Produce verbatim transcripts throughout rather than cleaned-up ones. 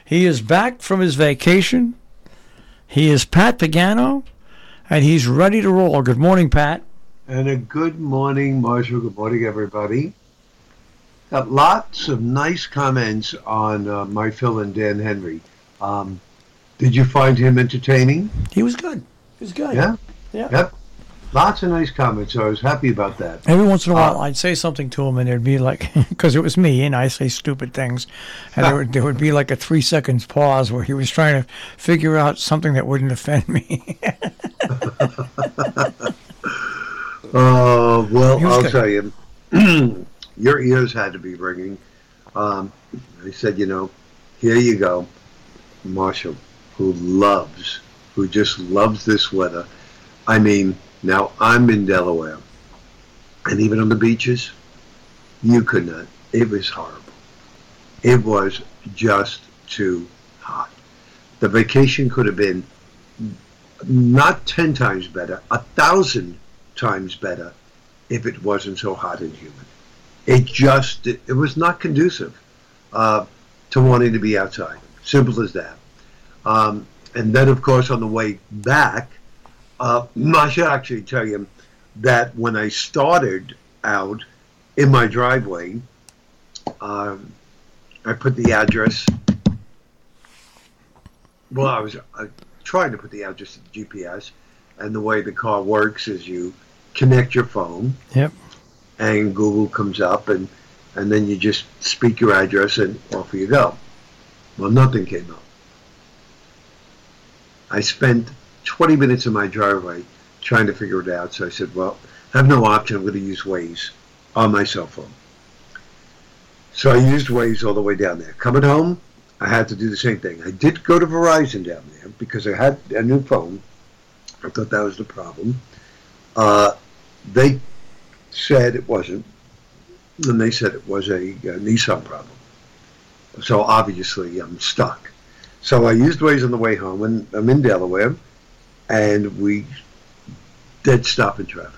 He is back from his vacation. He is Pat Pagano, and he's ready to roll. Good morning, Pat. And a good morning, Marshall. Good morning, everybody. Got lots of nice comments on uh, my Phil and Dan Henry. Um, did you find him entertaining? He was good. He was good. Yeah? Yeah. Yep. Lots of nice comments, so I was happy about that. Every once in a while, Uh, I'd say something to him, and it'd be like, because it was me, and I say stupid things, and there would, there would be like a three seconds pause where he was trying to figure out something that wouldn't offend me. Uh, well, He was I'll good. tell you, your ears had to be ringing. Um, I said, you know, here you go, Marshall, who loves, who just loves this weather. I mean, now I'm in Delaware, and even on the beaches, you could not. It was horrible. It was just too hot. The vacation could have been not ten times better, a thousand times better if it wasn't so hot and humid. It just, it, it was not conducive uh, to wanting to be outside. Simple as that. Um, and then, of course, on the way back, uh, I should actually tell you that when I started out in my driveway, um, I put the address, well, I was uh, trying to put the address to the G P S, and the way the car works is you connect your phone, Yep. and Google comes up, and, and then you just speak your address, and off you go. Well, nothing came up. I spent twenty minutes in my driveway trying to figure it out, so I said, well, I have no option. I'm going to use Waze on my cell phone. So I used Waze all the way down there. Coming home, I had to do the same thing. I did go to Verizon down there because I had a new phone. I thought that was the problem. Uh, they said it wasn't, and they said it was a, a Nissan problem. So obviously I'm stuck. So I used Waze on the way home, and I'm in Delaware, and we dead stop in traffic.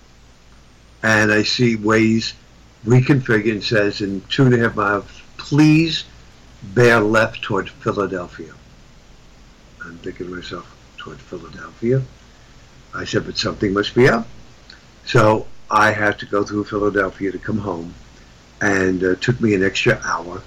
And I see Waze reconfigured and says in two and a half miles, please bear left toward Philadelphia. I'm thinking to myself, toward Philadelphia? I said, but something must be up. So I had to go through Philadelphia to come home, and it uh, took me an extra hour.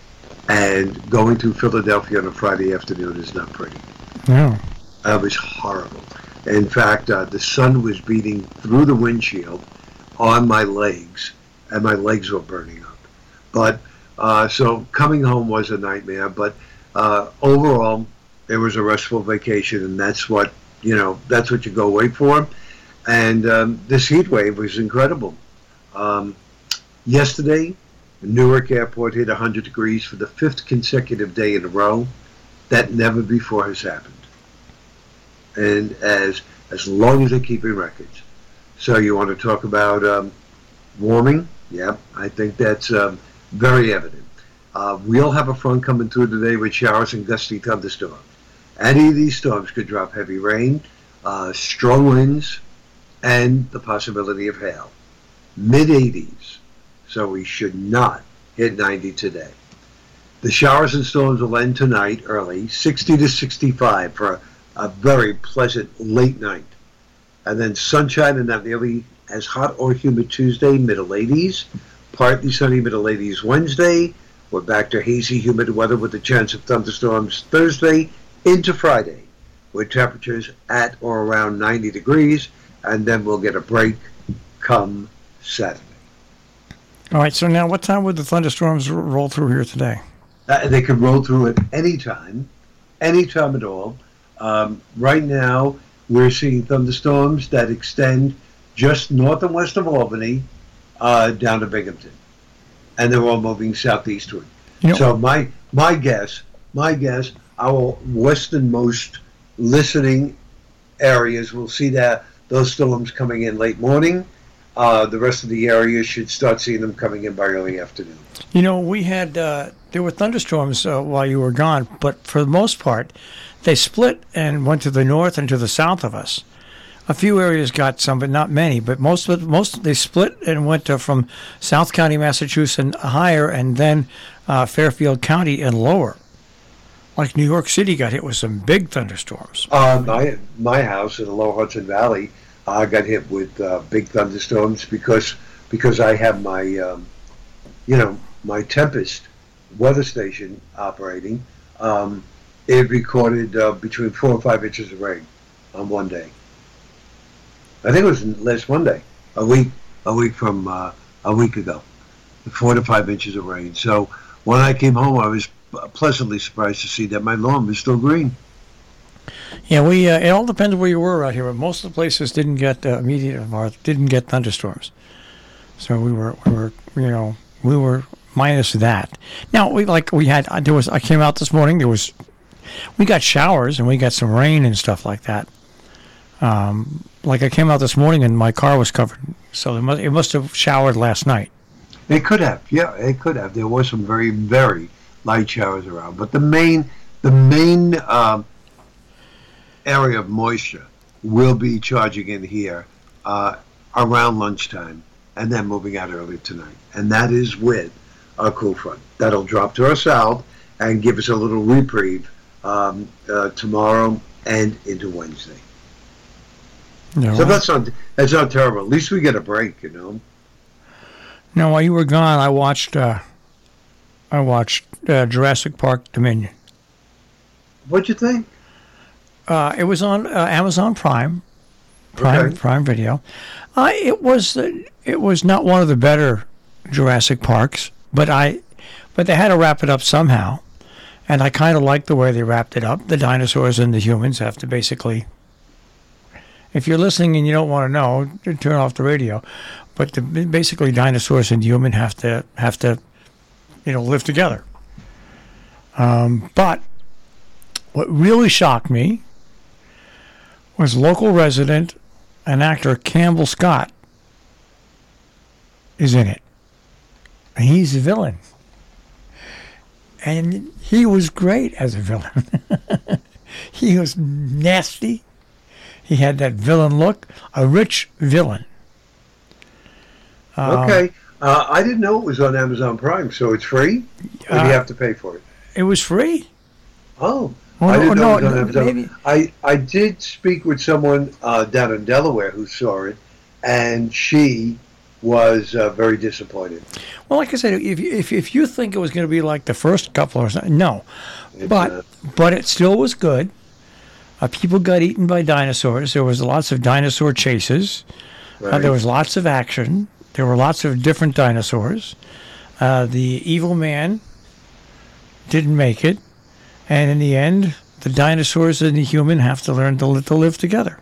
And going through Philadelphia on a Friday afternoon is not pretty. No. It was horrible. In fact, uh, the sun was beating through the windshield on my legs, and my legs were burning up. But uh, so coming home was a nightmare. But uh, overall, it was a restful vacation, and that's what you know. That's what you go away for. And um, this heat wave was incredible. Um, yesterday, Newark Airport hit one hundred degrees for the fifth consecutive day in a row. That never before has happened. And as as long as they're keeping records. So you want to talk about um, warming? Yeah, I think that's um, very evident. Uh, we'll have a front coming through today with showers and gusty thunderstorms. Any of these storms could drop heavy rain, uh, strong winds, and the possibility of hail. mid eighties. So we should not hit ninety today. The showers and storms will end tonight early, sixty to sixty-five for a, a very pleasant late night. And then sunshine and not nearly as hot or humid Tuesday, middle eighties. Partly sunny, middle eighties Wednesday. We're back to hazy, humid weather with a chance of thunderstorms Thursday into Friday, with temperatures at or around ninety degrees, and then we'll get a break come Saturday. All right, so now what time would the thunderstorms r- roll through here today? Uh, they could roll through at any time, any time at all. Um, right now, we're seeing thunderstorms that extend just north and west of Albany uh, down to Binghamton, and they're all moving southeastward. You know, So my my guess, my guess, our westernmost listening areas will see that those storms coming in late morning. Uh, the rest of the area should start seeing them coming in by early afternoon. You know, we had, uh, there were thunderstorms uh, while you were gone, but for the most part, they split and went to the north and to the south of us. A few areas got some, but not many. But most of it, most they split and went uh, from South County, Massachusetts, and higher, and then uh, Fairfield County and lower. like New York City got hit with some big thunderstorms. Uh, my my house in the Lower Hudson Valley, I got hit with uh, big thunderstorms because because I have my um, you know my Tempest weather station operating. Um, it recorded uh, between four and five inches of rain on one day. I think it was last Monday, a week a week from uh, a week ago, four to five inches of rain. So when I came home, I was pleasantly surprised to see that my lawn was still green. Yeah, we. Uh, it all depends where you were out here, but most of the places didn't get uh, immediate or didn't get thunderstorms. So we were, we were, you know, we were minus that. Now we like we had there was I came out this morning. There was we got showers and we got some rain and stuff like that. Um, like I came out this morning and my car was covered, so it must, it must have showered last night. It could have, yeah, it could have. There was some very very light showers around, but the main the main uh, area of moisture will be charging in here uh, around lunchtime and then moving out early tonight, and that is with a cool front that'll drop to our south and give us a little reprieve um, uh, tomorrow and into Wednesday. No. So that's not that's not terrible. At least we get a break, you know. Now, while you were gone, I watched uh, I watched uh, Jurassic Park Dominion. What'd you think? Uh, it was on uh, Amazon Prime, Prime Okay. Prime Video. Uh, it was uh, it was not one of the better Jurassic Parks, but I but they had to wrap it up somehow, and I kind of liked the way they wrapped it up. The dinosaurs and the humans have to basically. If you're listening and you don't want to know, turn off the radio. But the, basically, dinosaurs and human have to have to, you know, live together. Um, but what really shocked me was local resident and actor Campbell Scott is in it. And he's the villain. And he was great as a villain. He was nasty. He had that villain look, a rich villain. Um, Okay. Uh, I didn't know it was on Amazon Prime, so it's free? Or do Uh, you have to pay for it? It was free. Oh, Well, I didn't no, know it was no, on Amazon. maybe- I, I did speak with someone uh, down in Delaware who saw it, and she was uh, very disappointed. Well, like I said, if you- if if you think it was going to be like the first couple or something, no, It's, but uh, but it still was good. Uh, people got eaten by dinosaurs. There was lots of dinosaur chases. Uh, right. there was lots of action. There were lots of different dinosaurs. Uh, the evil man didn't make it, and in the end, the dinosaurs and the human have to learn to, li- to live together.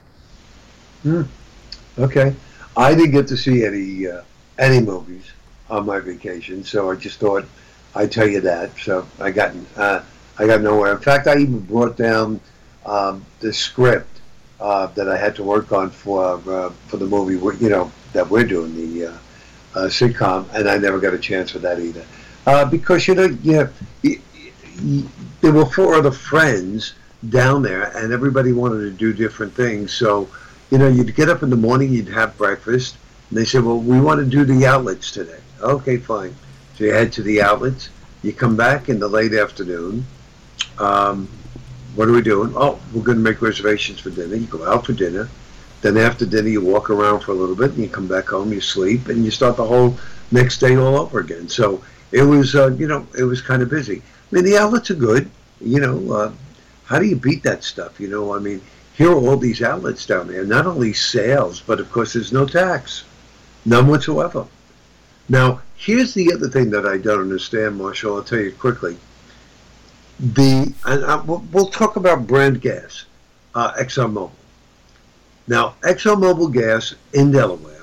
Okay. I didn't get to see any uh, any movies on my vacation, so I just thought I'd tell you that. So I got uh, I got nowhere. In fact, I even brought down um, the script uh, that I had to work on for uh, for the movie. we- You know that we're doing the uh, uh, sitcom, and I never got a chance for that either uh, because you know yeah. Y- y- there were four other friends down there, and everybody wanted to do different things. So, you know, you'd get up in the morning, you'd have breakfast, and they said, well, we want to do the outlets today. Okay, fine. So you head to the outlets. You come back in the late afternoon. Um, what are we doing? Oh, we're going to make reservations for dinner. You go out for dinner. Then after dinner, you walk around for a little bit, and you come back home, you sleep, and you start the whole next day all over again. So it was, uh, you know, it was kind of busy. I mean, the outlets are good. You know, uh, how do you beat that stuff? You know, I mean, here are all these outlets down there. Not only sales, but of course there's no tax. None whatsoever. Now, here's the other thing that I don't understand, Marshall. I'll tell you quickly. The and I, we'll, we'll talk about brand gas, uh, ExxonMobil. Now, ExxonMobil gas in Delaware,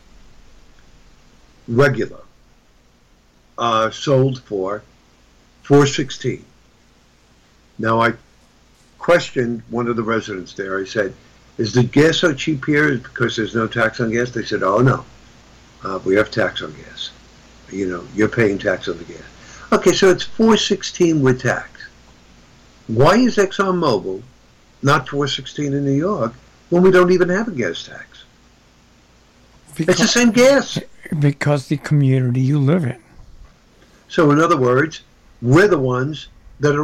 regular, uh, sold for four sixteen. Now, I questioned one of the residents there. I said, is the gas so cheap here because there's no tax on gas? They said, oh, no. Uh, we have tax on gas. You know, you're paying tax on the gas. Okay, so it's four sixteen with tax. Why is ExxonMobil not four sixteen in New York when we don't even have a gas tax? It's the same gas. Because the community you live in. So in other words, we're the ones that are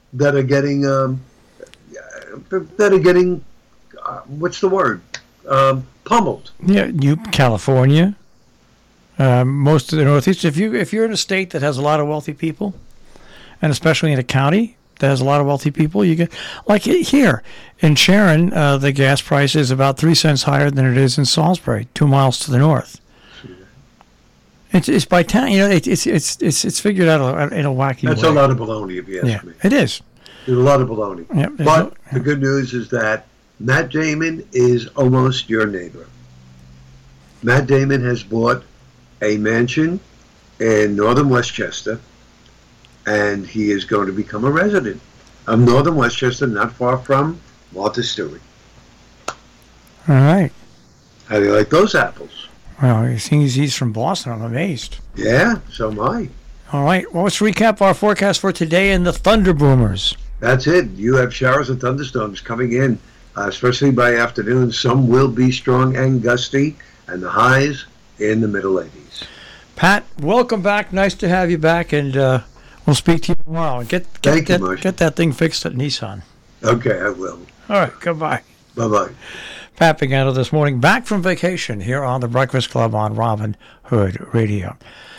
that are getting um, that are getting uh, what's the word um, pummeled. Yeah, you California, uh, most of the Northeast. If you if you're in a state that has a lot of wealthy people, and especially in a county that has a lot of wealthy people, you get like here in Sharon, uh, the gas price is about three cents higher than it is in Salisbury, two miles to the north. It's, it's by town, you know. It, it's it's it's it's figured out in a wacky That's way. a lot of baloney, if you ask yeah, me. it is. There's a lot of baloney. Yeah, but no, yeah. the good news is that Matt Damon is almost your neighbor. Matt Damon has bought a mansion in northern Westchester, and he is going to become a resident of northern Westchester, not far from Martha Stewart. All right. How do you like those apples? Well, he seems he's from Boston. I'm amazed. Yeah, so am I. All right. Well, let's recap our forecast for today and the Thunder Boomers. That's it. You have showers and thunderstorms coming in, uh, especially by afternoon. Some will be strong and gusty, and the highs in the middle eighties. Pat, welcome back. Nice to have you back, and uh, we'll speak to you tomorrow. Get get, Thank you, get, Marshall. get that thing fixed at Nissan. Okay, I will. All right. Goodbye. Bye-bye. Pat Pagano this morning, back from vacation here on the Breakfast Club on Robin Hood Radio.